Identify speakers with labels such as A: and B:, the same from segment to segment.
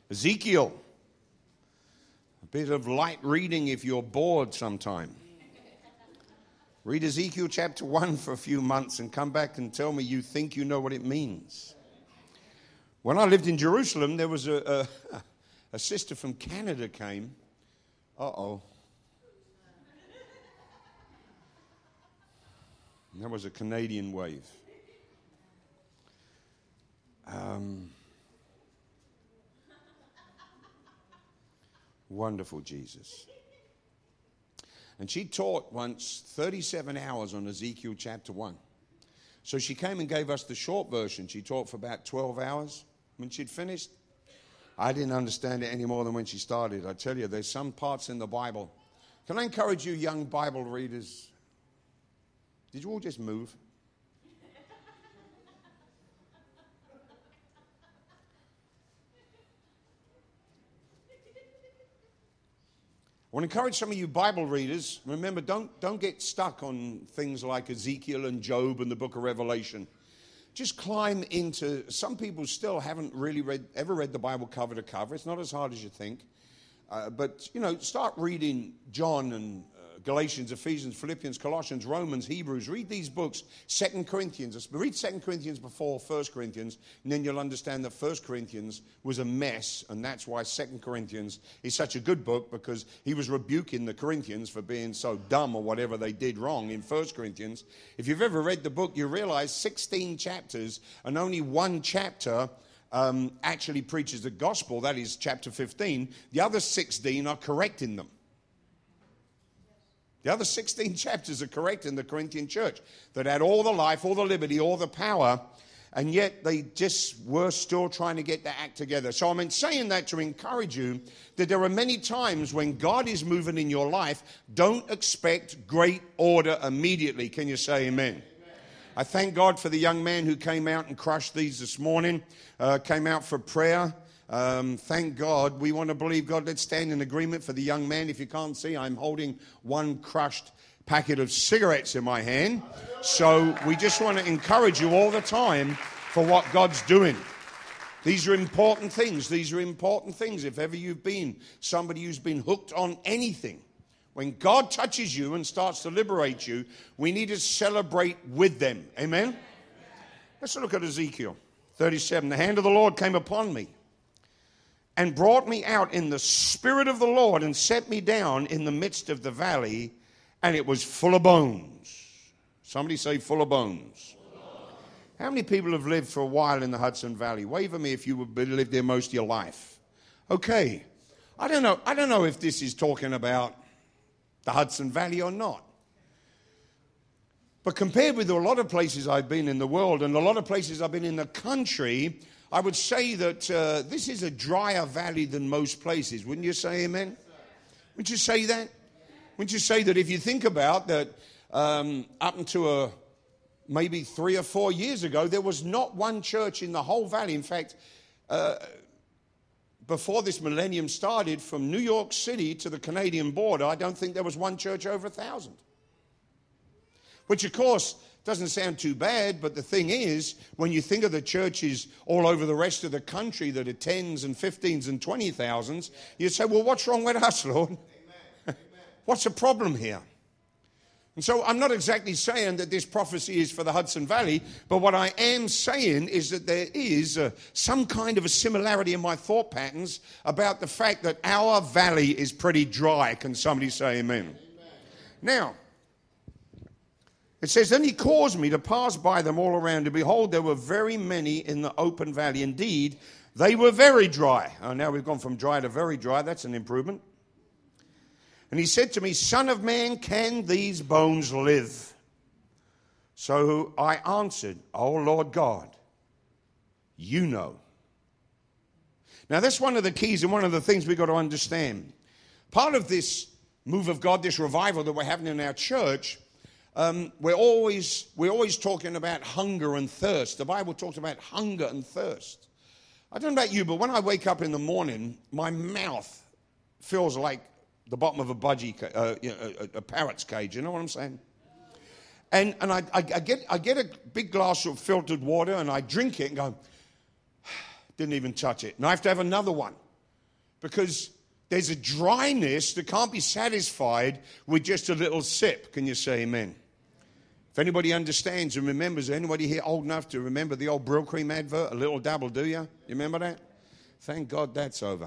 A: Ezekiel. A bit of light reading if you're bored sometime. Read Ezekiel chapter 1 for a few months and come back and tell me you think you know what it means. When I lived in Jerusalem, there was a sister from Canada came. Uh-oh. That was a Canadian wave. Wonderful Jesus. And she taught once 37 hours on Ezekiel chapter 1. So she came and gave us the short version. She taught for about 12 hours. When she'd finished, I didn't understand it any more than when she started. I tell you, there's some parts in the Bible. Can I encourage you young Bible readers? Did you all just move? I want to encourage some of you Bible readers, remember, don't get stuck on things like Ezekiel and Job and the book of Revelation. Just climb into, some people still haven't really ever read the Bible cover to cover. It's not as hard as you think. But, start reading John and Galatians, Ephesians, Philippians, Colossians, Romans, Hebrews. Read these books. 2 Corinthians. Read 2 Corinthians before 1 Corinthians, and then you'll understand that 1 Corinthians was a mess, and that's why 2 Corinthians is such a good book, because he was rebuking the Corinthians for being so dumb or whatever they did wrong in 1 Corinthians. If you've ever read the book, you realize 16 chapters, and only one chapter actually preaches the gospel. That is chapter 15. The other 16 are correcting them. The other 16 chapters are correcting the Corinthian church that had all the life, all the liberty, all the power, and yet they just were still trying to get their act together. So I'm saying that to encourage you that there are many times when God is moving in your life, don't expect great order immediately. Can you say amen? I thank God for the young man who came out and crushed these this morning, came out for prayer. Thank God. We want to believe God. Let's stand in agreement for the young man. If you can't see, I'm holding one crushed packet of cigarettes in my hand. So we just want to encourage you all the time for what God's doing. These are important things. These are important things. If ever you've been somebody who's been hooked on anything, when God touches you and starts to liberate you, we need to celebrate with them. Amen? Let's look at Ezekiel 37. The hand of the Lord came upon me and brought me out in the spirit of the Lord and set me down in the midst of the valley, and it was full of bones. Somebody say full of bones. How many people have lived for a while in the Hudson Valley? Wave at me if you lived there most of your life. Okay. I don't know if this is talking about the Hudson Valley or not. But compared with a lot of places I've been in the world and a lot of places I've been in the country, I would say that this is a drier valley than most places. Wouldn't you say amen? Wouldn't you say that? Wouldn't you say that if you think about that up until maybe 3 or 4 years ago, there was not one church in the whole valley. In fact, before this millennium started, from New York City to the Canadian border, I don't think there was one church over 1,000. Which, of course, doesn't sound too bad, but the thing is, when you think of the churches all over the rest of the country that are 10s and 15s and 20,000s, you say, well, what's wrong with us, Lord? What's the problem here? And so I'm not exactly saying that this prophecy is for the Hudson Valley, but what I am saying is that there is some kind of a similarity in my thought patterns about the fact that our valley is pretty dry. Can somebody say amen? Now, it says, then he caused me to pass by them all around, and behold, there were very many in the open valley. Indeed, they were very dry. Oh, now we've gone from dry to very dry. That's an improvement. And he said to me, Son of man, can these bones live? So I answered, Oh, Lord God, you know. Now, that's one of the keys and one of the things we've got to understand. Part of this move of God, this revival that we're having in our church, we're always talking about hunger and thirst. The Bible talks about hunger and thirst. I don't know about you, but when I wake up in the morning, my mouth feels like the bottom of a parrot's cage. You know what I'm saying? And I get a big glass of filtered water and I drink it and go, didn't even touch it. And I have to have another one. Because there's a dryness that can't be satisfied with just a little sip. Can you say amen? If anybody understands and remembers, anybody here old enough to remember the old Brill Cream advert, a little dabble, do you? You remember that? Thank God that's over.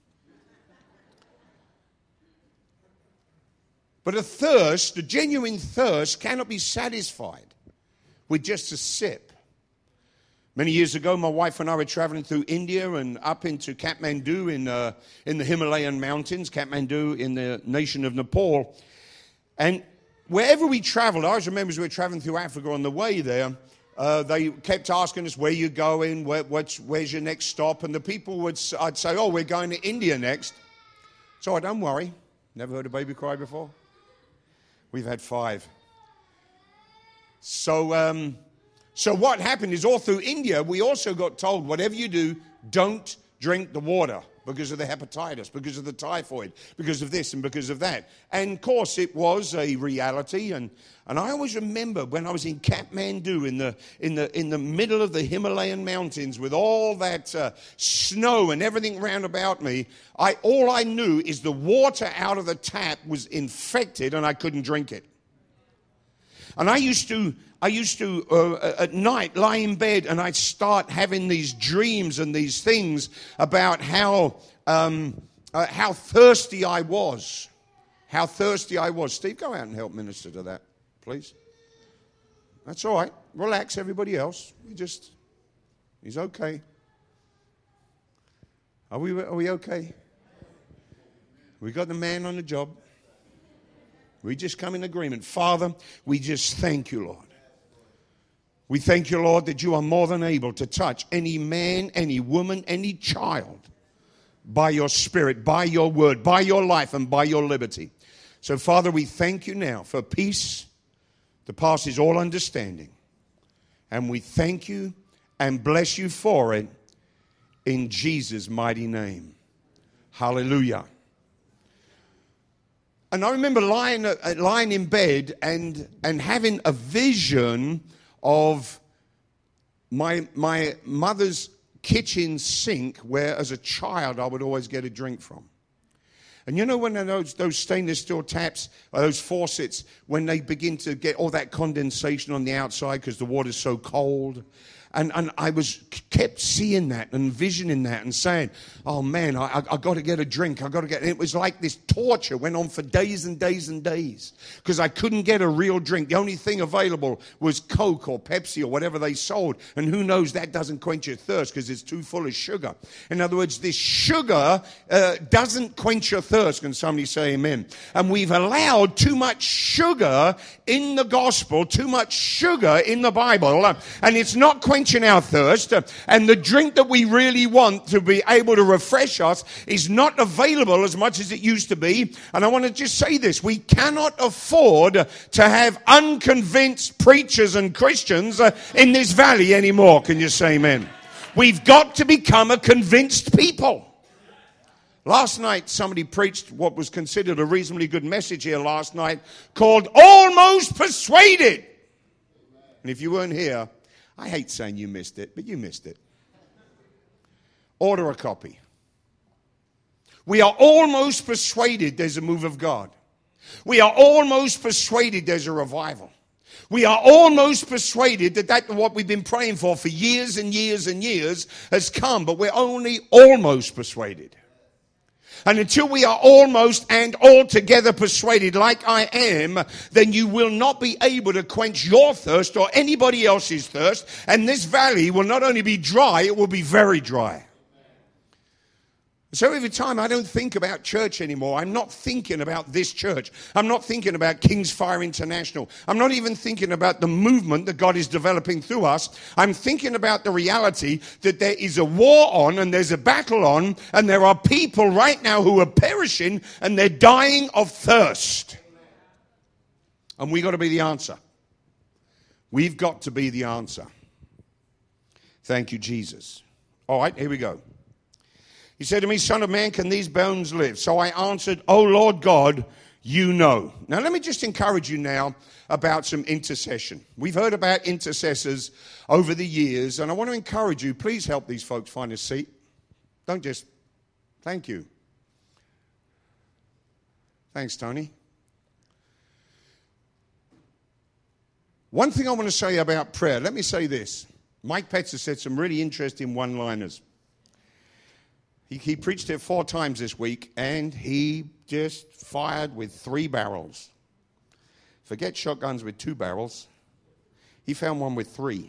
A: But a thirst, a genuine thirst, cannot be satisfied with just a sip. Many years ago, my wife and I were traveling through India and up into Kathmandu in the Himalayan mountains, Kathmandu in the nation of Nepal. And wherever we traveled, I always remember as we were traveling through Africa on the way there, they kept asking us, where you going, where's your next stop? And the people I'd say, oh, we're going to India next. So don't worry, never heard a baby cry before? We've had 5. So what happened is all through India, we also got told, whatever you do, don't drink the water because of the hepatitis, because of the typhoid, because of this and because of that. And, of course, it was a reality. And I always remember when I was in Kathmandu in the middle of the Himalayan mountains with all that snow and everything round about me, all I knew is the water out of the tap was infected and I couldn't drink it. And I used to at night lie in bed and I'd start having these dreams and these things about how thirsty I was. How thirsty I was. Steve, go out and help minister to that, please. That's all right. Relax, everybody else. He's okay. Are we okay? We got the man on the job. We just come in agreement. Father, we just thank you, Lord. We thank you, Lord, that you are more than able to touch any man, any woman, any child by your Spirit, by your word, by your life, and by your liberty. So, Father, we thank you now for peace that passes all understanding. And we thank you and bless you for it in Jesus' mighty name. Hallelujah. And I remember lying in bed and having a vision of my mother's kitchen sink where as a child I would always get a drink from. And you know when those stainless steel taps, those faucets, when they begin to get all that condensation on the outside because the water's so cold. And I kept seeing that and envisioning that and saying, oh man, I got to get a drink. And it was like this torture went on for days and days and days because I couldn't get a real drink. The only thing available was Coke or Pepsi or whatever they sold. And who knows, that doesn't quench your thirst because it's too full of sugar. In other words, this sugar doesn't quench your thirst. Can somebody say amen? And we've allowed too much sugar in the gospel, too much sugar in the Bible, and it's not quenching our thirst, and the drink that we really want to be able to refresh us is not available as much as it used to be. And I want to just say this: we cannot afford to have unconvinced preachers and Christians in this valley anymore. Can you say amen? We've got to become a convinced people. Last night somebody preached what was considered a reasonably good message here last night called Almost Persuaded. And if you weren't here, I hate saying you missed it, but you missed it. Order a copy. We are almost persuaded there's a move of God. We are almost persuaded there's a revival. We are almost persuaded that what we've been praying for years and years and years has come, but we're only almost persuaded. And until we are almost and altogether persuaded like I am, then you will not be able to quench your thirst or anybody else's thirst. And this valley will not only be dry, it will be very dry. So every time I don't think about church anymore, I'm not thinking about this church. I'm not thinking about King's Fire International. I'm not even thinking about the movement that God is developing through us. I'm thinking about the reality that there is a war on and there's a battle on, and there are people right now who are perishing and they're dying of thirst. And we've got to be the answer. We've got to be the answer. Thank you, Jesus. All right, here we go. He said to me, Son of man, can these bones live? So I answered, Oh, Lord God, you know. Now, let me just encourage you now about some intercession. We've heard about intercessors over the years, and I want to encourage you, please help these folks find a seat. Don't just, thank you. Thanks, Tony. One thing I want to say about prayer, let me say this. Mike Petzer said some really interesting one-liners. He preached it 4 times this week, and he just fired with 3 barrels. Forget shotguns with 2 barrels. He found one with 3.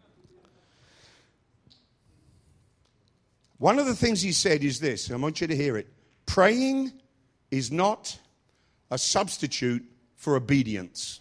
A: One of the things he said is this, and I want you to hear it. Praying is not a substitute for obedience.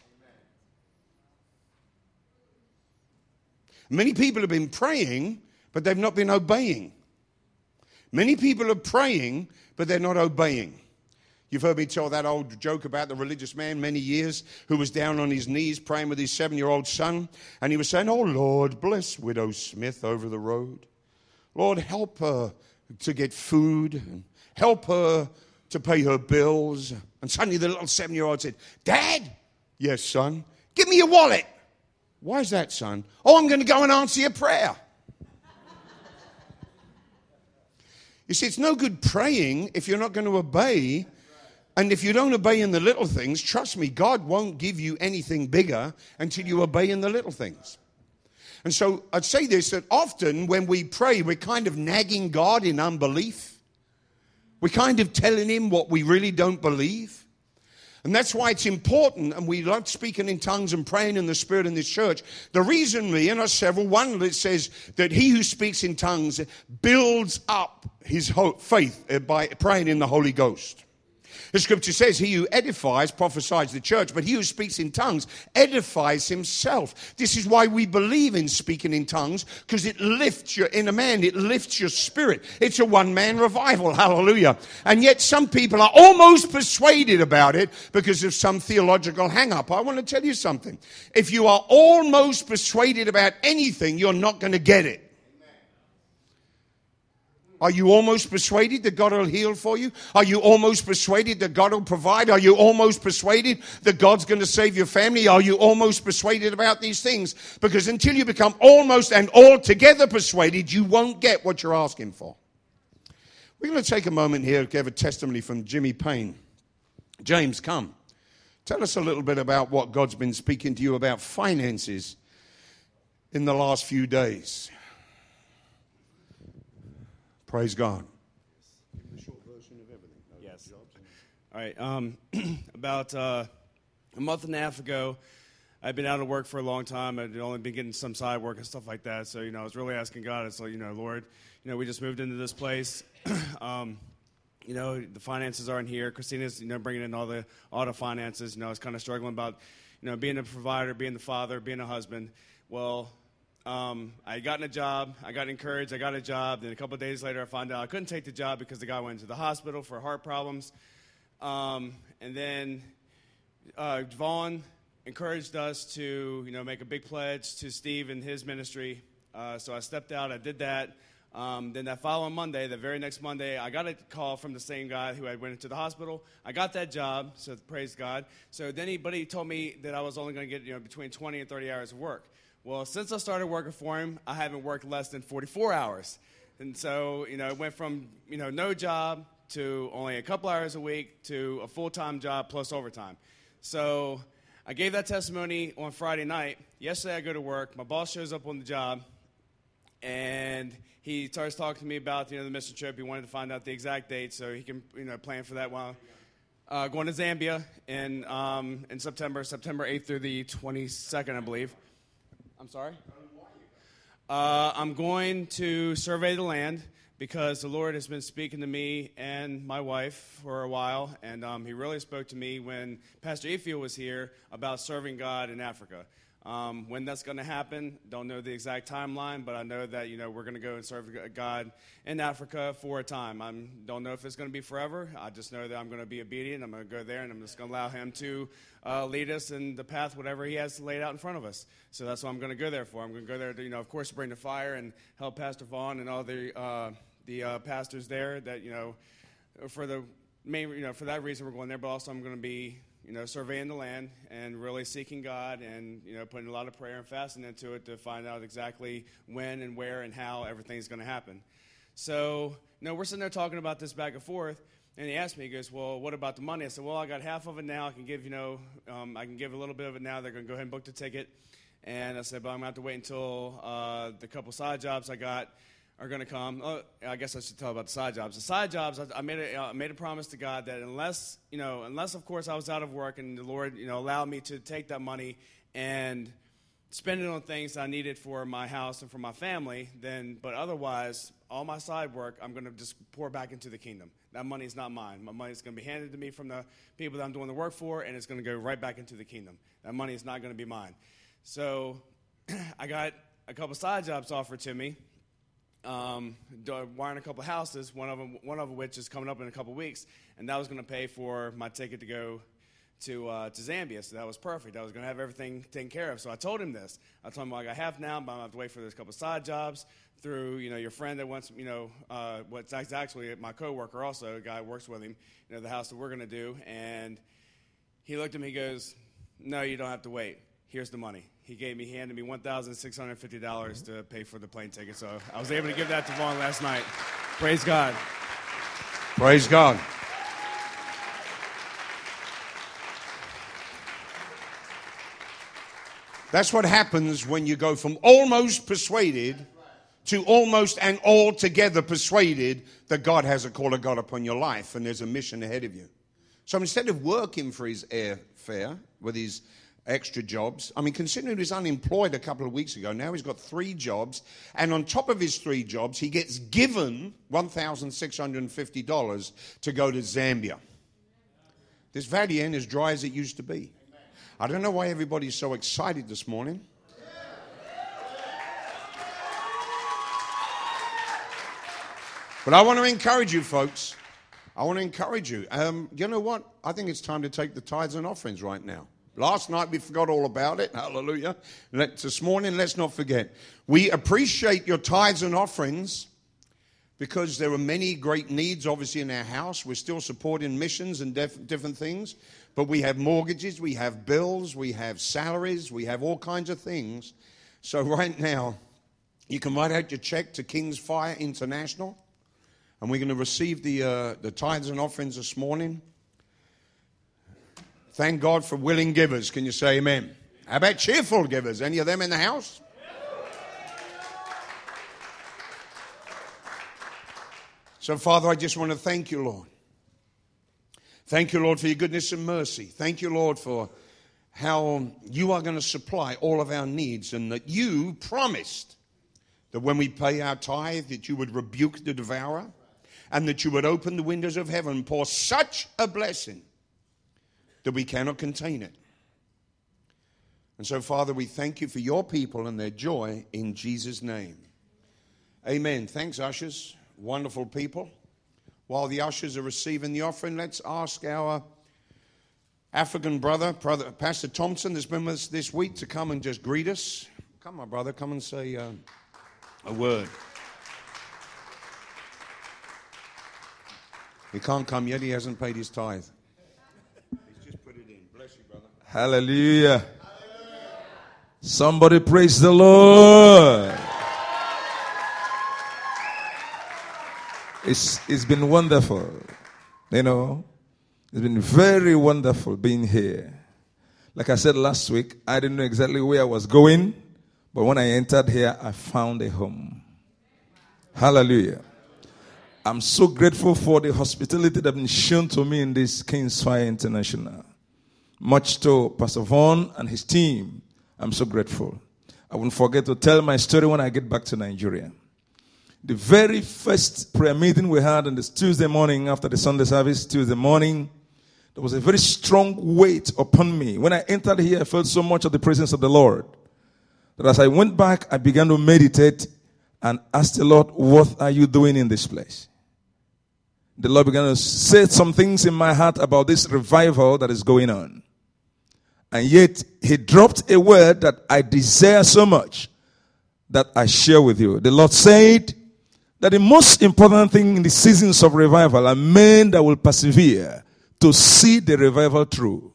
A: Many people have been praying, but they've not been obeying. Many people are praying, but they're not obeying. You've heard me tell that old joke about the religious man many years who was down on his knees praying with his 7-year-old son. And he was saying, "Oh, Lord, bless Widow Smith over the road. Lord, help her to get food and help her to pay her bills." And suddenly the little 7-year-old said, "Dad?" "Yes, son." "Give me your wallet." "Why is that, son?" "Oh, I'm going to go and answer your prayer." You see, it's no good praying if you're not going to obey. And if you don't obey in the little things, trust me, God won't give you anything bigger until you obey in the little things. And so I'd say this, that often when we pray, we're kind of nagging God in unbelief. We're kind of telling him what we really don't believe. And that's why it's important, and we love speaking in tongues and praying in the Spirit in this church. The reason we, and are several, one that says that he who speaks in tongues builds up his faith by praying in the Holy Ghost. The scripture says, he who edifies prophesies the church, but he who speaks in tongues edifies himself. This is why we believe in speaking in tongues, because it lifts your inner man, it lifts your spirit. It's a one-man revival, hallelujah. And yet some people are almost persuaded about it because of some theological hang-up. I want to tell you something. If you are almost persuaded about anything, you're not going to get it. Are you almost persuaded that God will heal for you? Are you almost persuaded that God will provide? Are you almost persuaded that God's going to save your family? Are you almost persuaded about these things? Because until you become almost and altogether persuaded, you won't get what you're asking for. We're going to take a moment here to give a testimony from Jimmy Payne. James, come. Tell us a little bit about what God's been speaking to you about finances in the last few days. Praise God. The short version of everything.
B: Yes. All right. About a month and a half ago, I'd been out of work for a long time. I'd only been getting some side work and stuff like that. So, I was really asking God. It's like, Lord, we just moved into this place. The finances aren't here. Christina's, bringing in all the finances. I was kind of struggling about, being a provider, being the father, being a husband. Well, I had gotten a job. I got encouraged. I got a job. Then a couple of days later, I found out I couldn't take the job because the guy went to the hospital for heart problems. And then Vaughn encouraged us to, make a big pledge to Steve and his ministry. So I stepped out. I did that. Then that following Monday, the very next Monday, I got a call from the same guy who had went into the hospital. I got that job, so praise God. So then he told me that I was only going to get, between 20 and 30 hours of work. Well, since I started working for him, I haven't worked less than 44 hours. And so, it went from, no job to only a couple hours a week to a full-time job plus overtime. So I gave that testimony on Friday night. Yesterday I go to work. My boss shows up on the job, and he starts talking to me about, the mission trip. He wanted to find out the exact date so he can, plan for that while going to Zambia in September 8th through the 22nd, I believe. I'm sorry? I'm going to survey the land because the Lord has been speaking to me and my wife for a while, and he really spoke to me when Pastor Efiel was here about serving God in Africa. When that's going to happen, don't know the exact timeline, but I know that, we're going to go and serve God in Africa for a time. I don't know if it's going to be forever. I just know that I'm going to be obedient. I'm going to go there, and I'm just going to allow him to lead us in the path, whatever he has laid out in front of us. So that's what I'm going to go there for. I'm going to go there to, of course, bring the fire and help Pastor Vaughn and all the pastors there that, for the main, for that reason we're going there, but also I'm going to be surveying the land and really seeking God and, putting a lot of prayer and fasting into it to find out exactly when and where and how everything's going to happen. So, we're sitting there talking about this back and forth, and he asked me, he goes, well, what about the money? I said, well, I got half of it now. I can give, I can give a little bit of it now. They're going to go ahead and book the ticket. And I said, but I'm going to have to wait until the couple side jobs I got are going to come. Oh, I guess I should tell about the side jobs. The side jobs, I made a promise to God that unless of course I was out of work and the Lord, allowed me to take that money and spend it on things I needed for my house and for my family, but otherwise, all my side work, I'm going to just pour back into the kingdom. That money is not mine. My money is going to be handed to me from the people that I'm doing the work for, and it's going to go right back into the kingdom. That money is not going to be mine. So I got a couple side jobs offered to me. Wiring a couple of houses, one of which is coming up in a couple of weeks, and that was going to pay for my ticket to go to Zambia. So that was perfect. I was going to have everything taken care of. So I told him this. I told him, well, I got half now, but I'm going to have to wait for those couple of side jobs through, your friend that wants, what's actually my coworker also, a guy who works with him, the house that we're going to do. And he looked at me, he goes, no, you don't have to wait. Here's the money. He handed me $1,650 to pay for the plane ticket. So I was able to give that to Vaughn last night. Praise God.
A: Praise God. That's what happens when you go from almost persuaded to almost and altogether persuaded that God has a call of God upon your life and there's a mission ahead of you. So instead of working for his airfare with his extra jobs. I mean, considering he was unemployed a couple of weeks ago, now he's got 3 jobs. And on top of his 3 jobs, he gets given $1,650 to go to Zambia. This valley ain't as dry as it used to be. I don't know why everybody's so excited this morning. But I want to encourage you, folks. I want to encourage you. You know what? I think it's time to take the tithes and offerings right now. Last night we forgot all about it. Hallelujah. This morning, let's not forget. We appreciate your tithes and offerings because there are many great needs, obviously, in our house. We're still supporting missions and different things. But we have mortgages, we have bills, we have salaries, we have all kinds of things. So right now, you can write out your check to King's Fire International. And we're going to receive the tithes and offerings this morning. Thank God for willing givers. Can you say amen? How about cheerful givers? Any of them in the house? So, Father, I just want to thank you, Lord. Thank you, Lord, for your goodness and mercy. Thank you, Lord, for how you are going to supply all of our needs and that you promised that when we pay our tithe that you would rebuke the devourer and that you would open the windows of heaven and pour such a blessing that we cannot contain it. And so, Father, we thank you for your people and their joy in Jesus' name. Amen. Thanks, ushers. Wonderful people. While the ushers are receiving the offering, let's ask our African brother, Pastor Thompson, that's been with us this week, to come and just greet us. Come on, brother. Come and say a word. He can't come yet. He hasn't paid his tithe.
C: Hallelujah. Somebody praise the Lord. It's been wonderful. It's been very wonderful being here. Like I said last week, I didn't know exactly where I was going, but when I entered here, I found a home. Hallelujah. I'm so grateful for the hospitality that has been shown to me in this King's Fire International. Much to Pastor Vaughn and his team, I'm so grateful. I won't forget to tell my story when I get back to Nigeria. The very first prayer meeting we had on this Tuesday morning after the Sunday service, Tuesday morning, there was a very strong weight upon me. When I entered here, I felt so much of the presence of the Lord that as I went back, I began to meditate and ask the Lord, what are you doing in this place? The Lord began to say some things in my heart about this revival that is going on. And yet, he dropped a word that I desire so much that I share with you. The Lord said that the most important thing in the seasons of revival are men that will persevere to see the revival through.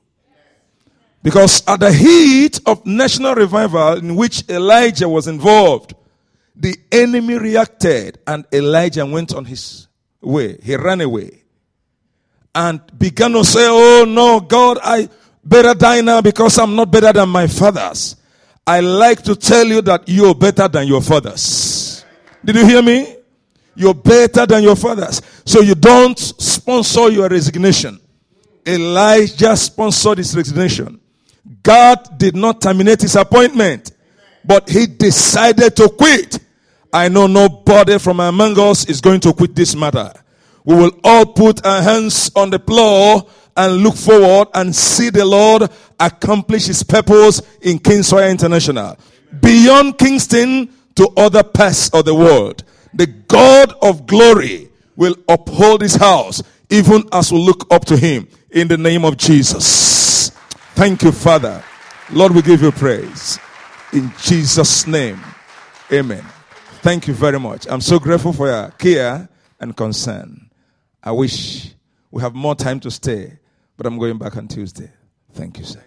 C: Because at the heat of national revival in which Elijah was involved, The enemy reacted, and Elijah went on his way. He ran away and began to say, oh no, God, I better die now because I'm not better than my fathers. I like to tell you that you're better than your fathers. Did you hear me? You're better than your fathers. So you don't sponsor your resignation. Elijah sponsored his resignation. God did not terminate his appointment, but he decided to quit. I know nobody from among us is going to quit this matter. We will all put our hands on the plow and look forward and see the Lord accomplish his purpose in Kingswire International. Beyond Kingston to other parts of the world. The God of glory will uphold his house even as we look up to him in the name of Jesus. Thank you, Father. Lord, we give you praise. In Jesus' name, amen. Thank you very much. I'm so grateful for your care and concern. I wish we have more time to stay, but I'm going back on Tuesday. Thank you, sir.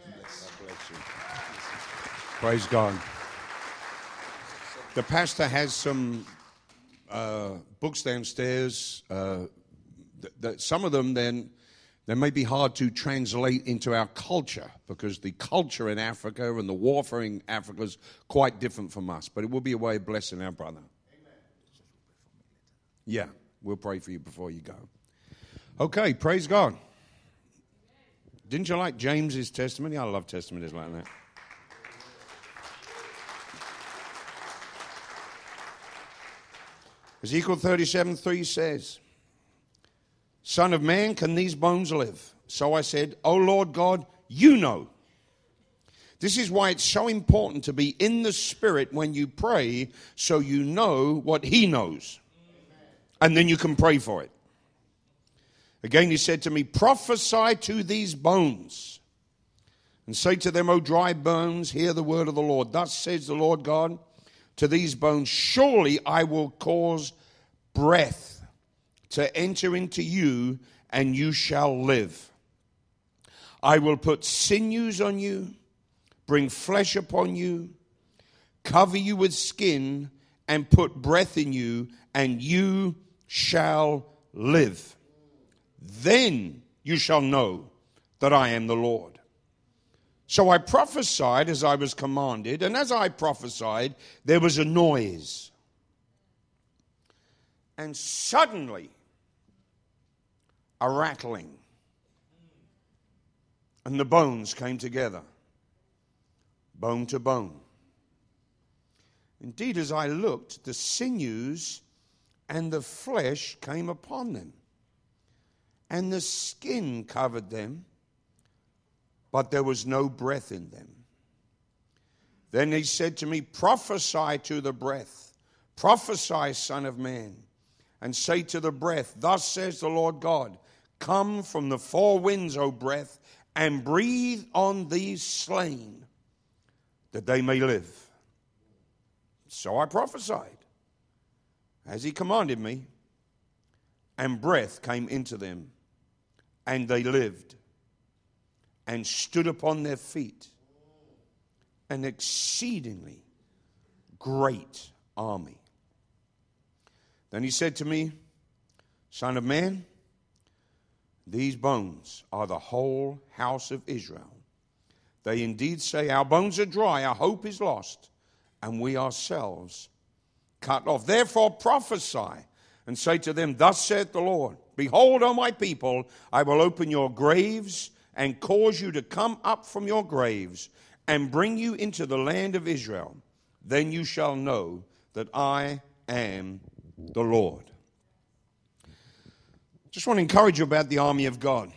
A: Praise God. The pastor has some books downstairs. Some of them then they may be hard to translate into our culture because the culture in Africa and the warfare in Africa is quite different from us. But it will be a way of blessing our brother. Amen. Yeah, we'll pray for you before you go. Okay, praise God. Didn't you like James's testimony? I love testimonies like that. Ezekiel 37:3 says, Son of man, can these bones live? So I said, O Lord God, you know. This is why it's so important to be in the Spirit when you pray, so you know what he knows. And then you can pray for it. Again, he said to me, prophesy to these bones and say to them, O dry bones, hear the word of the Lord. Thus says the Lord God to these bones, surely I will cause breath to enter into you, and you shall live. I will put sinews on you, bring flesh upon you, cover you with skin, and put breath in you, and you shall live. Then you shall know that I am the Lord. So I prophesied as I was commanded, and as I prophesied, there was a noise. And suddenly, a rattling. And the bones came together, bone to bone. Indeed, as I looked, the sinews and the flesh came upon them, and the skin covered them, but there was no breath in them. Then he said to me, prophesy to the breath, prophesy, Son of man, and say to the breath, thus says the Lord God, come from the four winds, O breath, and breathe on these slain, that they may live. So I prophesied, as he commanded me, and breath came into them, and they lived, and stood upon their feet, an exceedingly great army. Then he said to me, Son of man, these bones are the whole house of Israel. They indeed say, our bones are dry, our hope is lost, and we ourselves cut off. Therefore prophesy and say to them, thus saith the Lord, behold, O my people, I will open your graves and cause you to come up from your graves and bring you into the land of Israel. Then you shall know that I am the Lord. Just want to encourage you about the army of God.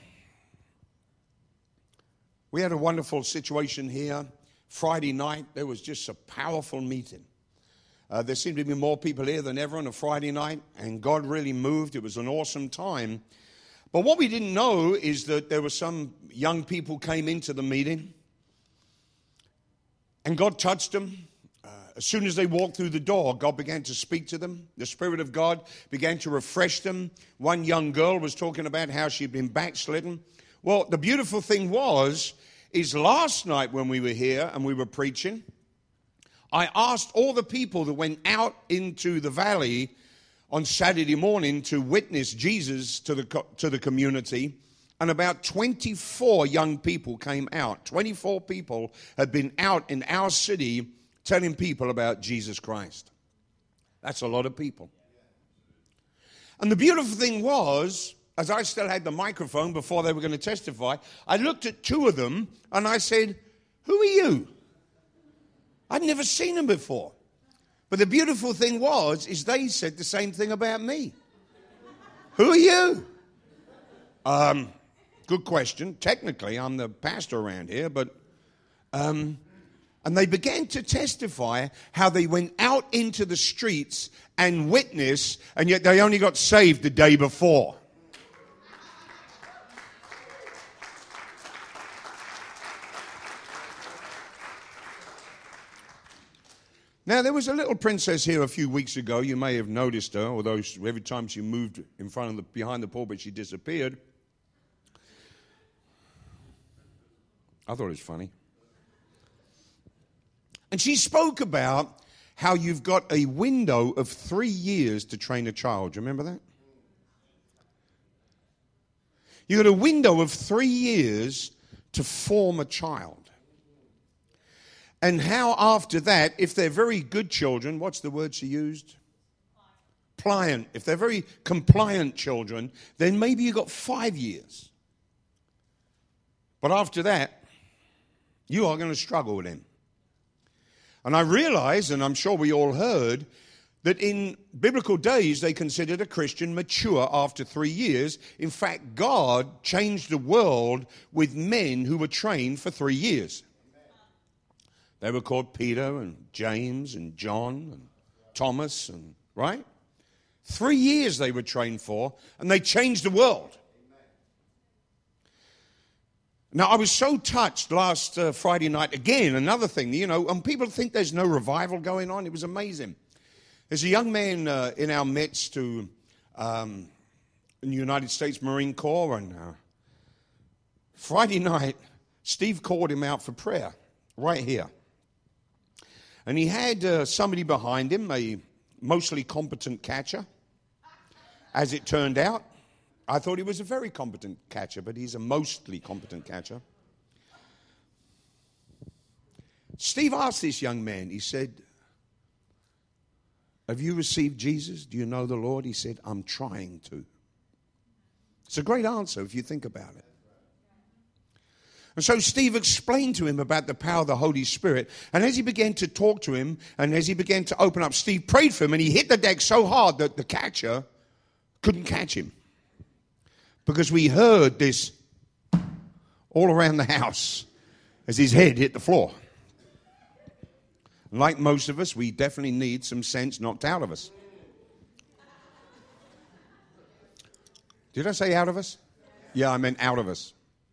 A: We had a wonderful situation here. Friday night, there was just a powerful meeting. There seemed to be more people here than ever on a Friday night, and God really moved. It was an awesome time. But what we didn't know is that there were some young people came into the meeting, and God touched them. As soon as they walked through the door, God began to speak to them. The Spirit of God began to refresh them. One young girl was talking about how she'd been backslidden. Well, the beautiful thing is last night when we were here and we were preaching, I asked all the people that went out into the valley on Saturday morning to witness Jesus to the community, and about 24 young people came out. 24 people had been out in our city telling people about Jesus Christ. That's a lot of people. And the beautiful thing was, as I still had the microphone before they were going to testify, I looked at two of them and I said, "Who are you?" I'd never seen them before. But the beautiful thing was, is they said the same thing about me. "Who are you?" Good question. Technically, I'm the pastor around here, but... And they began to testify how they went out into the streets and witnessed, and yet they only got saved the day before. Now, there was a little princess here a few weeks ago. You may have noticed her, although every time she moved behind the pulpit, she disappeared. I thought it was funny. And she spoke about how you've got a window of 3 years to train a child. Do you remember that? You've got a window of 3 years to form a child. And how after that, if they're very good children, what's the word she used? Pliant. If they're very compliant children, then maybe you've got 5 years. But after that, you are going to struggle with them. And I realize, and I'm sure we all heard, that in biblical days they considered a Christian mature after 3 years. In fact, God changed the world with men who were trained for 3 years. They were called Peter and James and John and Thomas, and right? 3 years they were trained for, and they changed the world. Now, I was so touched last Friday night, again, another thing, and people think there's no revival going on. It was amazing. There's a young man in our midst who, in the United States Marine Corps, and Friday night, Steve called him out for prayer, right here. And he had somebody behind him, a mostly competent catcher, as it turned out. I thought he was a very competent catcher, but he's a mostly competent catcher. Steve asked this young man, he said, "Have you received Jesus? Do you know the Lord?" He said, "I'm trying to." It's a great answer if you think about it. And so Steve explained to him about the power of the Holy Spirit. And as he began to talk to him, and as he began to open up, Steve prayed for him, and he hit the deck so hard that the catcher couldn't catch him. Because we heard this all around the house as his head hit the floor. Like most of us, we definitely need some sense knocked out of us. Did I say out of us? Yeah, I meant out of us.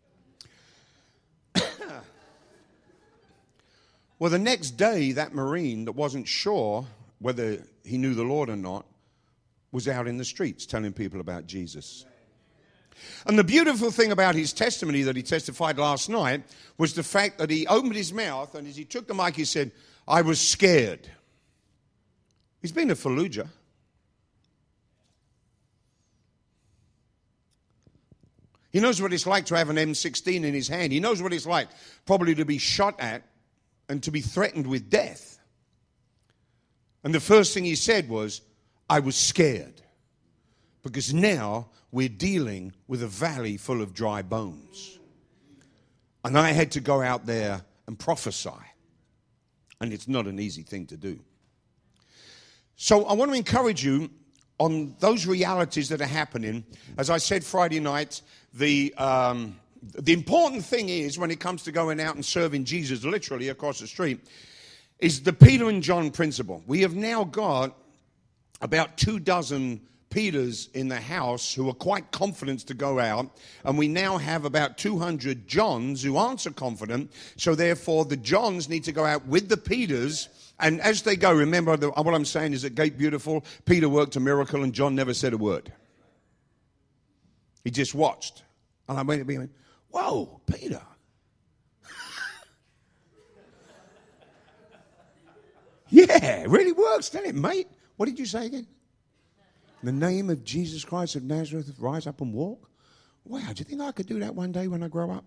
A: Well, the next day, that Marine that wasn't sure whether he knew the Lord or not was out in the streets telling people about Jesus. And the beautiful thing about his testimony that he testified last night was the fact that he opened his mouth, and as he took the mic, he said, "I was scared." He's been to Fallujah. He knows what it's like to have an M16 in his hand. He knows what it's like probably to be shot at and to be threatened with death. And the first thing he said was, "I was scared." Because now we're dealing with a valley full of dry bones. And I had to go out there and prophesy. And it's not an easy thing to do. So I want to encourage you on those realities that are happening. As I said Friday night, the important thing is, when it comes to going out and serving Jesus literally across the street, is the Peter and John principle. We have now got about 24 Peters in the house who are quite confident to go out, and we now have about 200 Johns who aren't so confident. So therefore the Johns need to go out with the Peters, and as they go, remember what I'm saying is at Gate Beautiful, Peter worked a miracle and John never said a word. He just watched. And I went, "Whoa, Peter." Yeah, it really works, doesn't it, mate? What did you say again? In the name of Jesus Christ of Nazareth, rise up and walk. Wow, do you think I could do that one day when I grow up?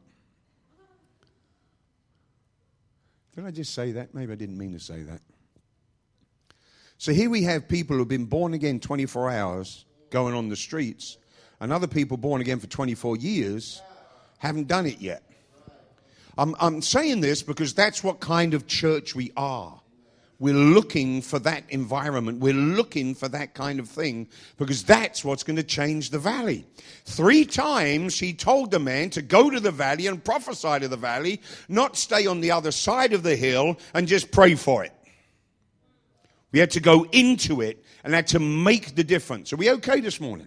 A: Did I just say that? Maybe I didn't mean to say that. So here we have people who have been born again 24 hours going on the streets, and other people born again for 24 years haven't done it yet. I'm saying this because that's what kind of church we are. We're looking for that environment. We're looking for that kind of thing because that's what's going to change the valley. 3 times he told the man to go to the valley and prophesy to the valley, not stay on the other side of the hill and just pray for it. We had to go into it and had to make the difference. Are we okay this morning?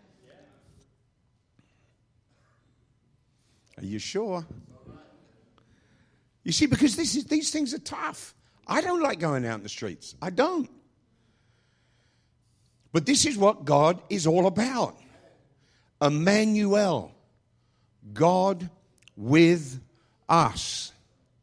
A: Are you sure? You see, because these things are tough. I don't like going out in the streets. I don't. But this is what God is all about. Emmanuel. God with us.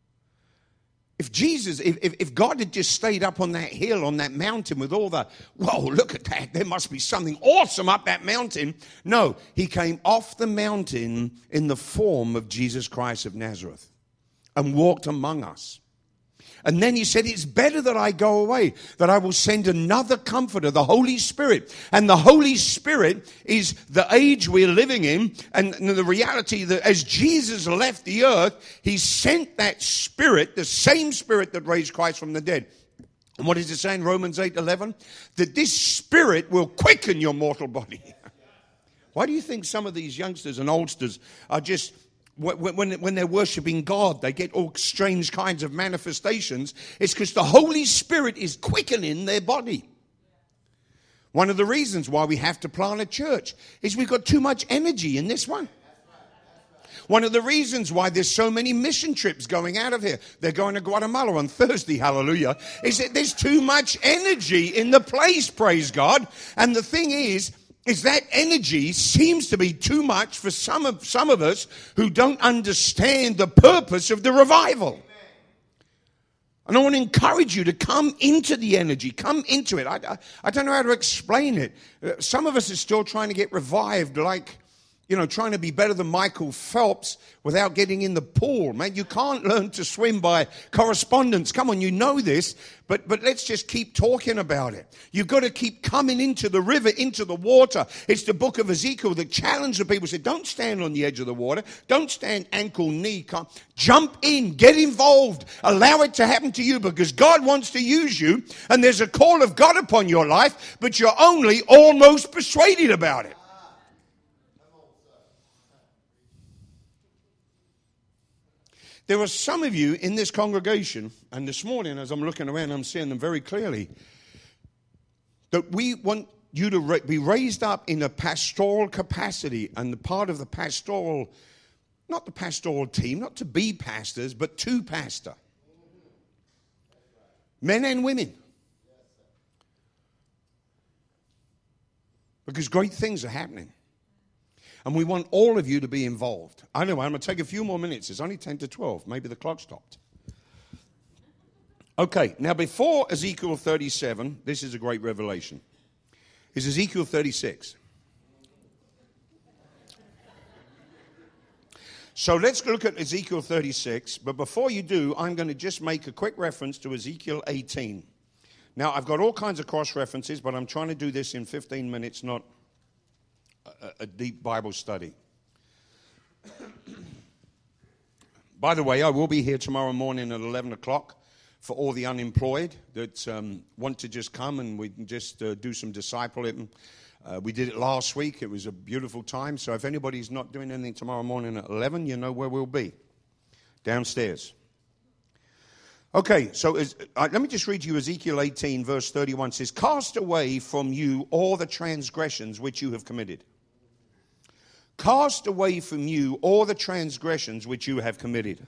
A: If God had just stayed up on that hill, on that mountain with all the, whoa, look at that, there must be something awesome up that mountain. No, he came off the mountain in the form of Jesus Christ of Nazareth and walked among us. And then he said, it's better that I go away, that I will send another comforter, the Holy Spirit. And the Holy Spirit is the age we're living in, and the reality that as Jesus left the earth, he sent that Spirit, the same Spirit that raised Christ from the dead. And what does it say in Romans 8:11? That this Spirit will quicken your mortal body. Why do you think some of these youngsters and oldsters are just... When they're worshiping God, they get all strange kinds of manifestations. It's because the Holy Spirit is quickening their body. One of the reasons why we have to plant a church is we've got too much energy in this one. One of the reasons why there's so many mission trips going out of here, they're going to Guatemala on Thursday, hallelujah, is that there's too much energy in the place, praise God. And the thing is that energy seems to be too much for some of us who don't understand the purpose of the revival. And I want to encourage you to come into the energy, come into it. I don't know how to explain it. Some of us are still trying to get revived, like, trying to be better than Michael Phelps without getting in the pool. Man, you can't learn to swim by correspondence. Come on, you know this, but let's just keep talking about it. You've got to keep coming into the river, into the water. It's the book of Ezekiel that challenged the people. Said, don't stand on the edge of the water. Don't stand ankle, knee. Jump in, get involved. Allow it to happen to you because God wants to use you and there's a call of God upon your life, but you're only almost persuaded about it. There are some of you in this congregation, and this morning as I'm looking around, I'm seeing them very clearly, that we want you to be raised up in a pastoral capacity, and the part of the pastoral, not the pastoral team, not to be pastors, but to pastor. Men and women. Because great things are happening. And we want all of you to be involved. I know, I'm going to take a few more minutes. It's only 10 to 12. Maybe the clock stopped. Okay, now before Ezekiel 37, this is a great revelation, is Ezekiel 36. So let's look at Ezekiel 36. But before you do, I'm going to just make a quick reference to Ezekiel 18. Now, I've got all kinds of cross-references, but I'm trying to do this in 15 minutes, not a deep Bible study. By the way, I will be here tomorrow morning at 11 o'clock for all the unemployed that want to just come and we can just do some discipling. We did it last week. It was a beautiful time. So if anybody's not doing anything tomorrow morning at 11, you know where we'll be. Downstairs. Okay, so let me just read you Ezekiel 18, verse 31. It says, cast away from you all the transgressions which you have committed. Cast away from you all the transgressions which you have committed.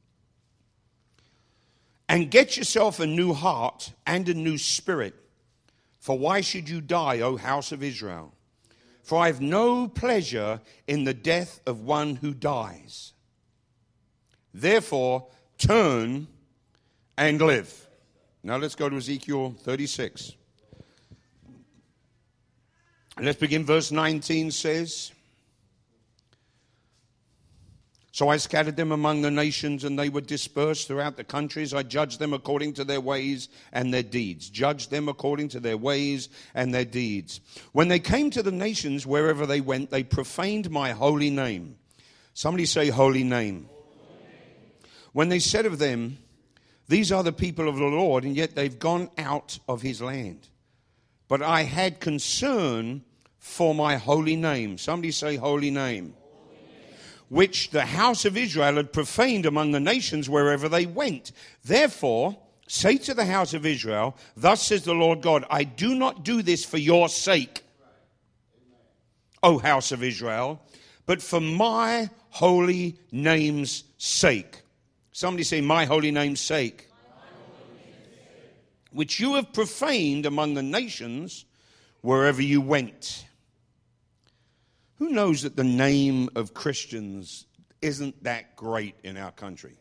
A: And get yourself a new heart and a new spirit. For why should you die, O house of Israel? For I have no pleasure in the death of one who dies. Therefore, turn and live. Now let's go to Ezekiel 36. Let's begin. Verse 19 says, so I scattered them among the nations, and they were dispersed throughout the countries. I judged them according to their ways and their deeds. Judged them according to their ways and their deeds. When they came to the nations, wherever they went, they profaned my holy name. Somebody say holy name. When they said of them, these are the people of the Lord, and yet they've gone out of his land. But I had concern for my holy name. Somebody say holy name. Which the house of Israel had profaned among the nations wherever they went. Therefore, say to the house of Israel, thus says the Lord God, I do not do this for your sake, O house of Israel, but for my holy name's sake. Somebody say, my holy name's sake. Which you have profaned among the nations wherever you went. Who knows that the name of Christians isn't that great in our country?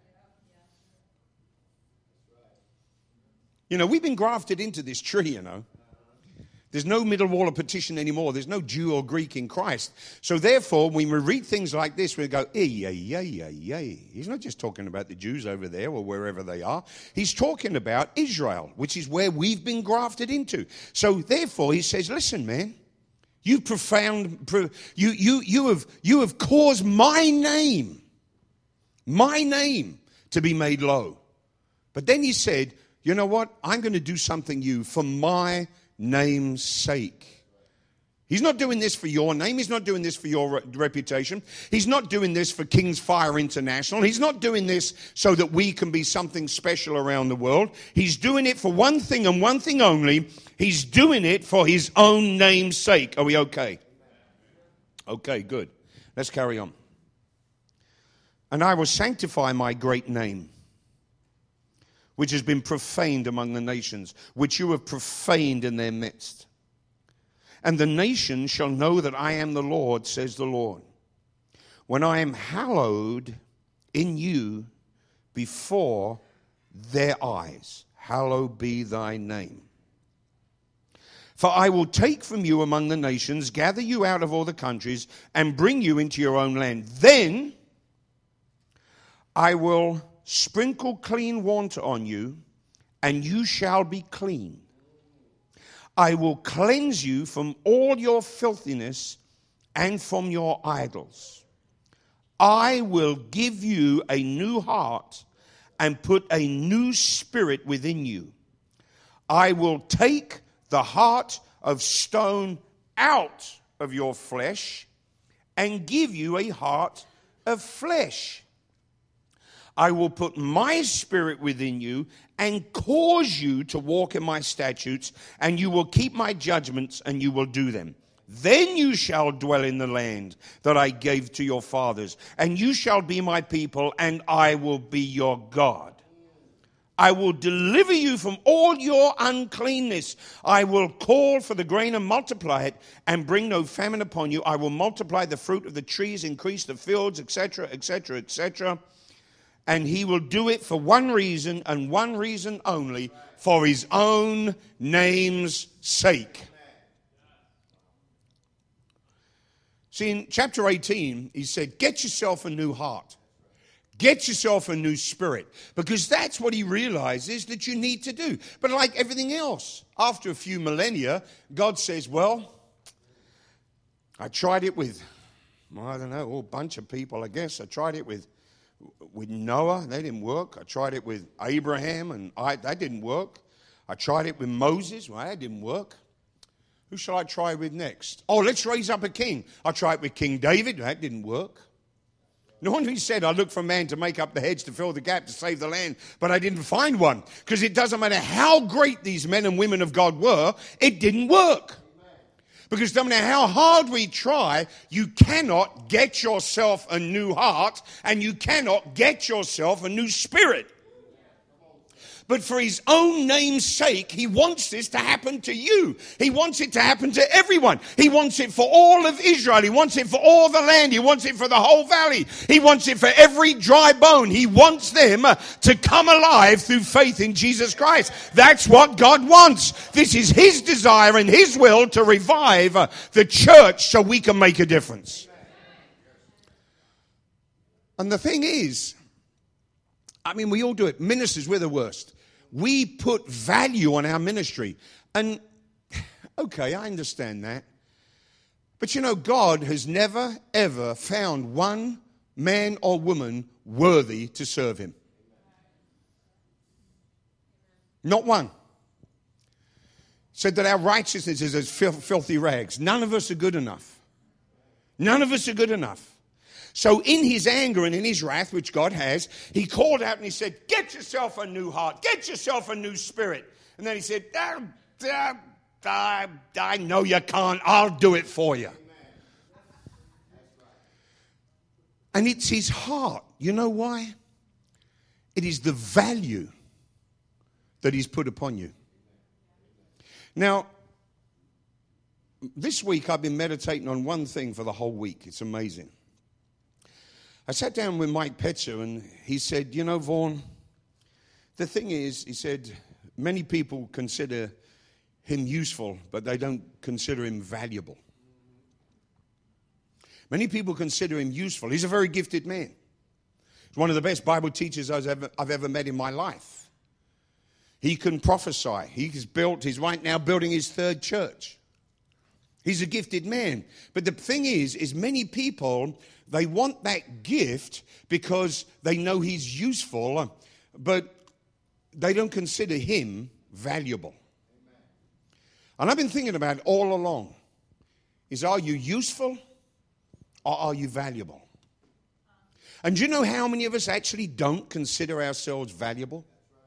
A: You know, we've been grafted into this tree, you know. There's no middle wall of partition anymore. There's no Jew or Greek in Christ. So therefore, when we read things like this, we go, He's not just talking about the Jews over there or wherever they are. He's talking about Israel, which is where we've been grafted into. So therefore, he says, listen, man. You have caused my name to be made low. But then he said, you know what? I'm going to do something for my name's sake. He's not doing this for your name. He's not doing this for your reputation. He's not doing this for King's Fire International. He's not doing this so that we can be something special around the world. He's doing it for one thing and one thing only. He's doing it for his own name's sake. Are we okay? Okay, good. Let's carry on. And I will sanctify my great name, which has been profaned among the nations, which you have profaned in their midst. And the nations shall know that I am the Lord, says the Lord, when I am hallowed in you before their eyes. Hallowed be thy name. For I will take from you among the nations, gather you out of all the countries, and bring you into your own land. Then I will sprinkle clean water on you, and you shall be clean. I will cleanse you from all your filthiness and from your idols. I will give you a new heart and put a new spirit within you. I will take the heart of stone out of your flesh and give you a heart of flesh. I will put my spirit within you and cause you to walk in my statutes, and you will keep my judgments and you will do them. Then you shall dwell in the land that I gave to your fathers, and you shall be my people, and I will be your God. I will deliver you from all your uncleanness. I will call for the grain and multiply it, and bring no famine upon you. I will multiply the fruit of the trees, increase the fields, etc., etc., etc. And he will do it for one reason and one reason only, for his own name's sake. See, in chapter 18, he said, get yourself a new heart. Get yourself a new spirit. Because that's what he realizes that you need to do. But like everything else, after a few millennia, God says, well, I tried it with, I don't know, a whole bunch of people, I guess. I tried it with Noah, they didn't work. I tried it with Abraham, and that didn't work. I tried it with Moses, well, that didn't work. Who shall I try with next? Oh, let's raise up a king. I tried with King David, that didn't work. No wonder he said, I looked for a man to make up the hedge, to fill the gap, to save the land, but I didn't find one. Because it doesn't matter how great these men and women of God were, it didn't work. Because no matter how hard we try, you cannot get yourself a new heart, and you cannot get yourself a new spirit. but for his own name's sake, he wants this to happen to you. He wants it to happen to everyone. He wants it for all of Israel. He wants it for all the land. He wants it for the whole valley. He wants it for every dry bone. He wants them to come alive through faith in Jesus Christ. That's what God wants. This is his desire and his will to revive the church so we can make a difference. And the thing is, I mean, we all do it. Ministers, we're the worst. We put value on our ministry. And, okay, I understand that. But you know, God has never, ever found one man or woman worthy to serve him. Not one. Said that our righteousness is as filthy rags. None of us are good enough. None of us are good enough. So in his anger and in his wrath, which God has, he called out and he said, get yourself a new heart. Get yourself a new spirit. And then he said, I know you can't. I'll do it for you. And it's his heart. You know why? It is the value that he's put upon you. Now, this week I've been meditating on one thing for the whole week. It's amazing. I sat down with Mike Petzer and he said, you know, Vaughn, the thing is, he said, many people consider him useful, but they don't consider him valuable. Many people consider him useful. He's a very gifted man. He's one of the best Bible teachers I've ever met in my life. He can prophesy. He's right now building his third church. He's a gifted man. But the thing is many people, they want that gift because they know he's useful, but they don't consider him valuable. And I've been thinking about it all along. Are you useful or are you valuable? And do you know how many of us actually don't consider ourselves valuable?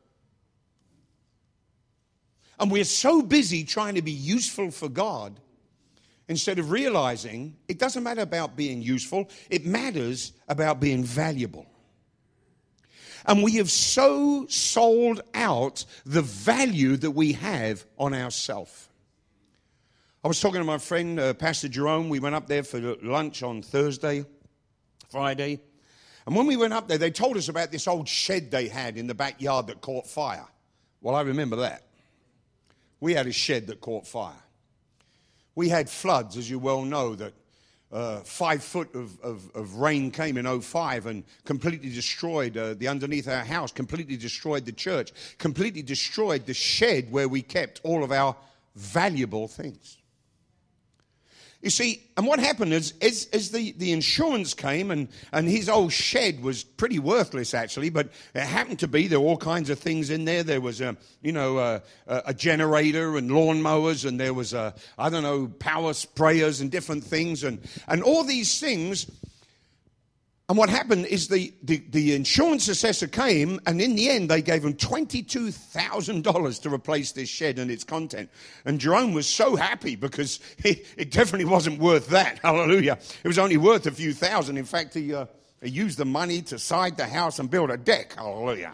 A: And we're so busy trying to be useful for God instead of realizing it doesn't matter about being useful. It matters about being valuable. And we have so sold out the value that we have on ourselves. I was talking to my friend, Pastor Jerome. We went up there for lunch on Friday. And when we went up there, they told us about this old shed they had in the backyard that caught fire. Well, I remember that. We had a shed that caught fire. We had floods, as you well know, that 5 foot of rain came in 2005 and completely destroyed the underneath our house, completely destroyed the church, completely destroyed the shed where we kept all of our valuable things. You see, and what happened is as the insurance came, and his old shed was pretty worthless, actually, but it happened to be, there were all kinds of things in there. There was, a generator and lawnmowers, and there was, power sprayers and different things, and all these things. And what happened is the insurance assessor came, and in the end, they gave him $22,000 to replace this shed and its content. And Jerome was so happy because it definitely wasn't worth that. Hallelujah. It was only worth a few thousand. In fact, he used the money to side the house and build a deck. Hallelujah.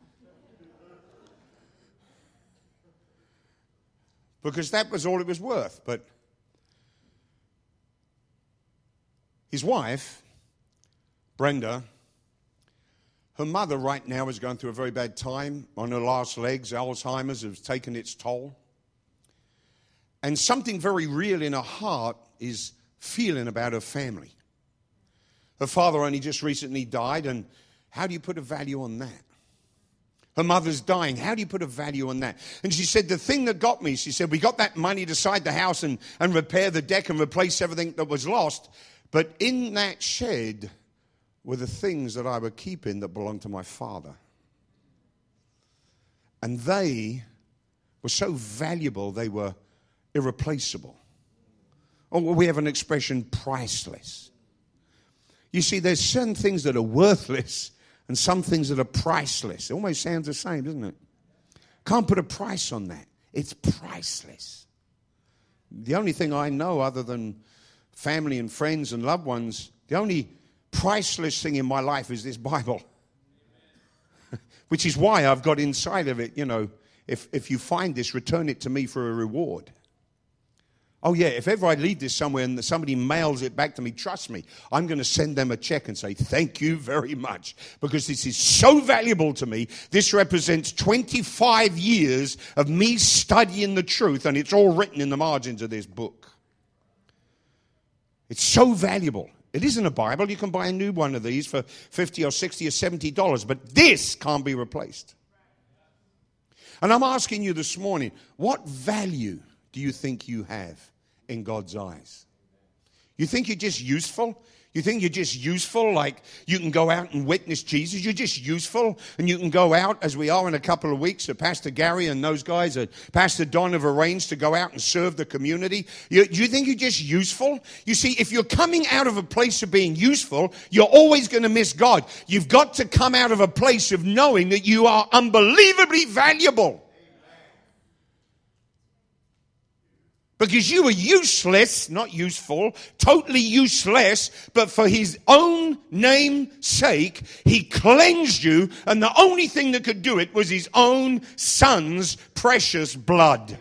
A: Because that was all it was worth. But his wife, Brenda, her mother right now is going through a very bad time on her last legs. Alzheimer's has taken its toll. And something very real in her heart is feeling about her family. Her father only just recently died, and how do you put a value on that? Her mother's dying. How do you put a value on that? And she said, the thing that got me, she said, we got that money to side the house and repair the deck and replace everything that was lost. But in that shed were the things that I were keeping that belonged to my father. And they were so valuable, they were irreplaceable. Or we have an expression, priceless. You see, there's certain things that are worthless and some things that are priceless. It almost sounds the same, doesn't it? Can't put a price on that. It's priceless. The only thing I know other than family and friends and loved ones, the only priceless thing in my life is this Bible. Which is why I've got inside of it, if you find this, return it to me for a reward. Oh yeah, if ever I leave this somewhere and somebody mails it back to me, trust me, I'm going to send them a check and say, thank you very much, because this is so valuable to me. This represents 25 years of me studying the truth, and it's all written in the margins of this book. It's so valuable. It isn't a Bible. You can buy a new one of these for $50 or $60 or $70, but this can't be replaced. And I'm asking you this morning, what value do you think you have in God's eyes? You think you're just useful? You think you're just useful, like you can go out and witness Jesus? You're just useful, and you can go out, as we are in a couple of weeks, Pastor Gary and those guys, Pastor Don have arranged to go out and serve the community. Do you think you're just useful? You see, if you're coming out of a place of being useful, you're always going to miss God. You've got to come out of a place of knowing that you are unbelievably valuable. Because you were useless, not useful, totally useless, but for his own name's sake, he cleansed you, and the only thing that could do it was his own son's precious blood.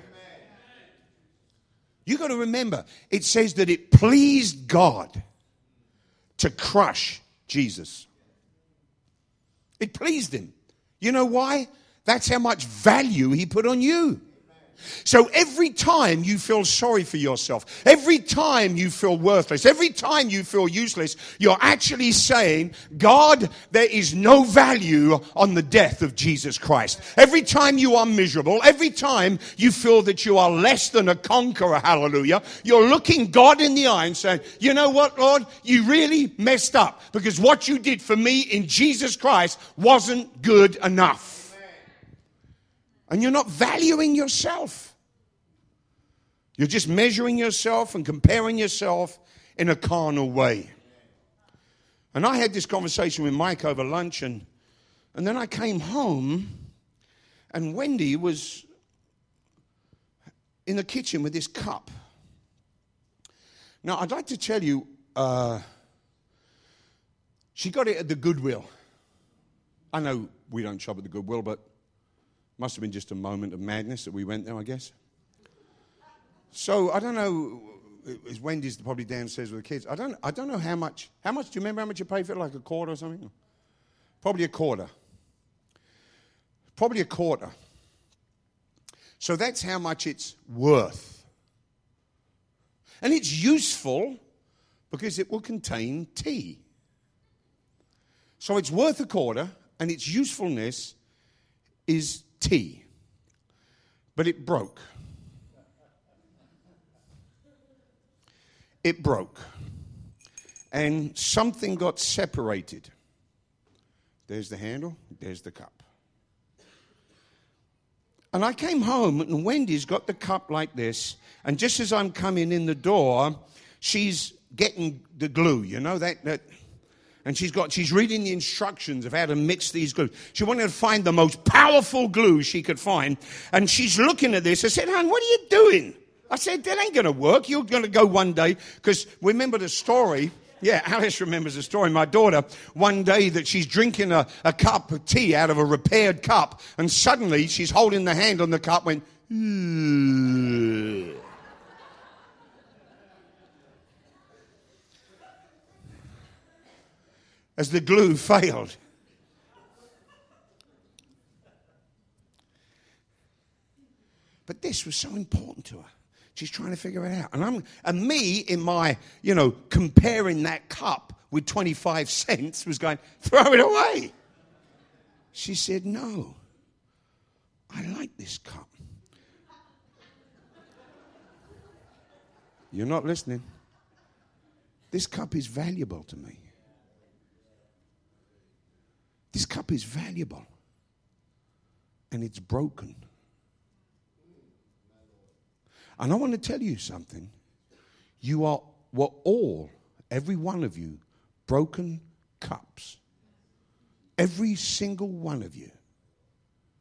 A: You've got to remember, it says that it pleased God to crush Jesus. It pleased him. You know why? That's how much value he put on you. So every time you feel sorry for yourself, every time you feel worthless, every time you feel useless, you're actually saying, God, there is no value on the death of Jesus Christ. Every time you are miserable, every time you feel that you are less than a conqueror, hallelujah, you're looking God in the eye and saying, you know what, Lord, you really messed up, because what you did for me in Jesus Christ wasn't good enough. And you're not valuing yourself. You're just measuring yourself and comparing yourself in a carnal way. And I had this conversation with Mike over lunch, and then I came home, and Wendy was in the kitchen with this cup. Now, I'd like to tell you, she got it at the Goodwill. I know we don't shop at the Goodwill, but must have been just a moment of madness that we went there, I guess. So, I don't know, Wendy's probably downstairs with the kids. I don't know how much. How much, do you remember how much you paid for it? Like a quarter or something? Probably a quarter. Probably a quarter. So that's how much it's worth. And it's useful because it will contain tea. So it's worth a quarter, and its usefulness is tea. But it broke. It broke. And something got separated. There's the handle, there's the cup. And I came home, and Wendy's got the cup like this, and just as I'm coming in the door, she's getting the glue, you know, that and she's reading the instructions of how to mix these glues. She wanted to find the most powerful glue she could find. And she's looking at this. I said, hon, what are you doing? I said, that ain't going to work. You're going to go one day. Because remember the story. Yeah, Alice remembers the story. My daughter, one day that she's drinking a cup of tea out of a repaired cup. And suddenly she's holding the hand on the cup, went, ugh. As the glue failed. But this was so important to her. She's trying to figure it out. And me, in my, comparing that cup with 25 cents, was going, throw it away. She said, no, I like this cup. You're not listening. This cup is valuable to me. This cup is valuable, and it's broken. And I want to tell you something. You were all, every one of you, broken cups. Every single one of you.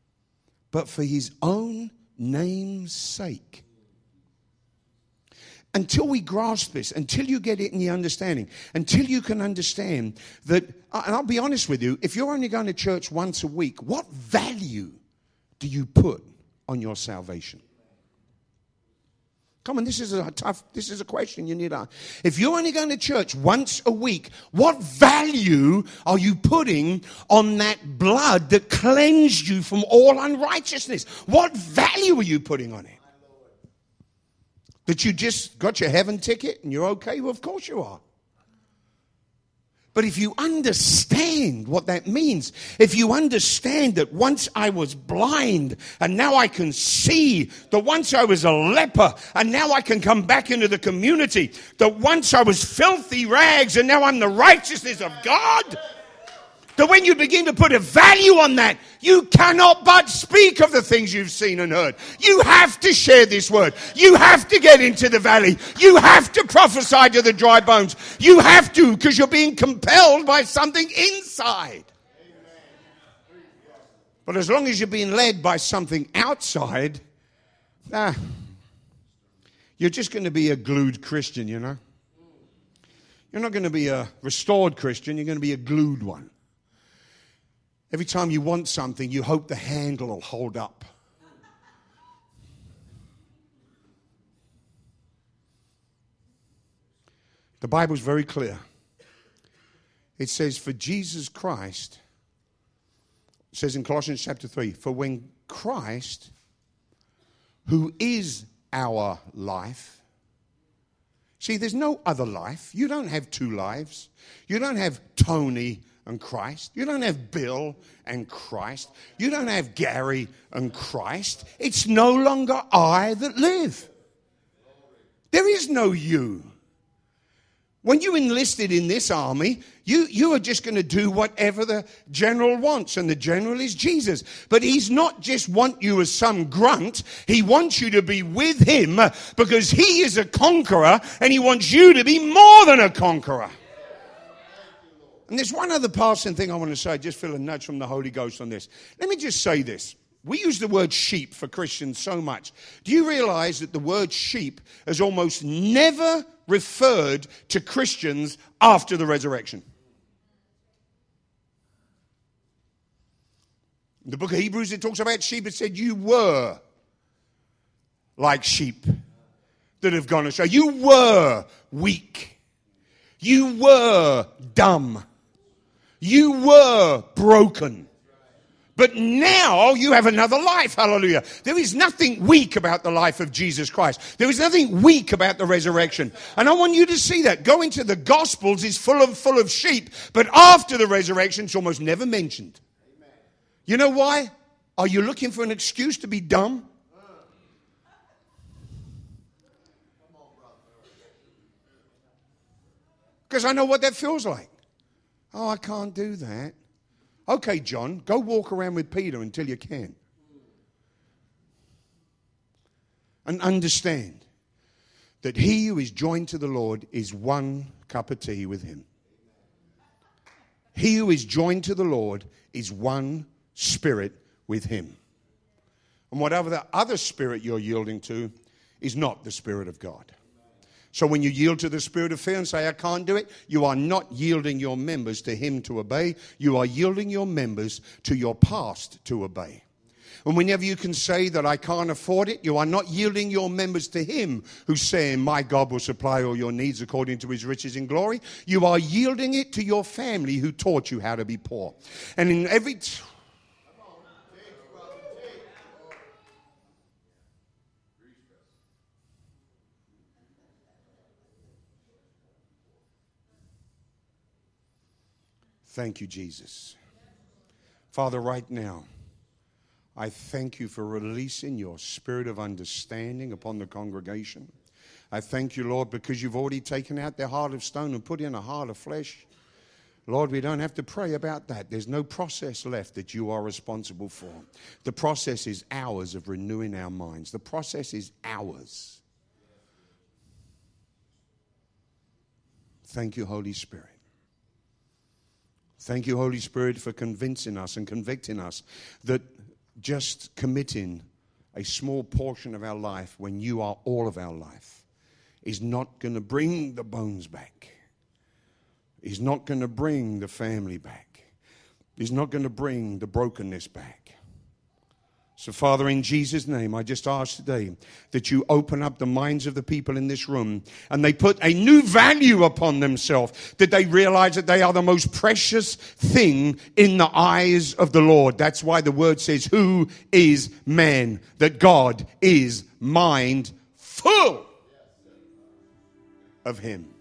A: But for his own name's sake. until we grasp this, until you get it in the understanding, until you can understand that, and I'll be honest with you, if you're only going to church once a week, what value do you put on your salvation? Come on, this is a question you need to ask. If you're only going to church once a week, what value are you putting on that blood that cleansed you from all unrighteousness? What value are you putting on it? That you just got your heaven ticket and you're okay? Well, of course you are. But if you understand what that means, if you understand that once I was blind and now I can see, that once I was a leper and now I can come back into the community, that once I was filthy rags and now I'm the righteousness of God, that when you begin to put a value on that, you cannot but speak of the things you've seen and heard. You have to share this word. You have to get into the valley. You have to prophesy to the dry bones. You have to, because you're being compelled by something inside. But as long as you're being led by something outside, you're just going to be a glued Christian, you know. You're not going to be a restored Christian. You're going to be a glued one. Every time you want something, you hope the handle will hold up. The Bible's very clear. It says, for Jesus Christ, it says in Colossians chapter 3, for when Christ, who is our life, see, there's no other life. You don't have two lives. You don't have Tony and Christ. You don't have Bill and Christ. You don't have Gary and Christ. It's no longer I that live. There is no you. When you enlisted in this army, you are just going to do whatever the general wants, and the general is Jesus. But he's not just want you as some grunt. He wants you to be with him because he is a conqueror, and he wants you to be more than a conqueror. And there's one other passing thing I want to say. I just feel a nudge from the Holy Ghost on this. Let me just say this. We use the word sheep for Christians so much. Do you realize that the word sheep has almost never referred to Christians after the resurrection? In the book of Hebrews, it talks about sheep. It said, you were like sheep that have gone astray. You were weak. You were dumb. You were broken. But now you have another life. Hallelujah. There is nothing weak about the life of Jesus Christ. There is nothing weak about the resurrection. And I want you to see that. Going to the Gospels is full of sheep. But after the resurrection, it's almost never mentioned. Amen. You know why? Are you looking for an excuse to be dumb? Because I know what that feels like. Oh, I can't do that. Okay, John, go walk around with Peter until you can. And understand that he who is joined to the Lord is one cup of tea with him. He who is joined to the Lord is one spirit with him. And whatever the other spirit you're yielding to is not the Spirit of God. So when you yield to the spirit of fear and say, I can't do it, you are not yielding your members to him to obey. You are yielding your members to your past to obey. And whenever you can say that I can't afford it, you are not yielding your members to him who's saying, my God will supply all your needs according to his riches in glory. You are yielding it to your family who taught you how to be poor. And in every... Thank you, Jesus. Father, right now, I thank you for releasing your spirit of understanding upon the congregation. I thank you, Lord, because you've already taken out their heart of stone and put in a heart of flesh. Lord, we don't have to pray about that. There's no process left that you are responsible for. The process is ours of renewing our minds. The process is ours. Thank you, Holy Spirit. Thank you, Holy Spirit, for convincing us and convicting us that just committing a small portion of our life when you are all of our life is not going to bring the bones back. He's not going to bring the family back. He's not going to bring the brokenness back. So, Father, in Jesus' name, I just ask today that you open up the minds of the people in this room and they put a new value upon themselves, that they realize that they are the most precious thing in the eyes of the Lord. That's why the word says, who is man? That God is mindful of him.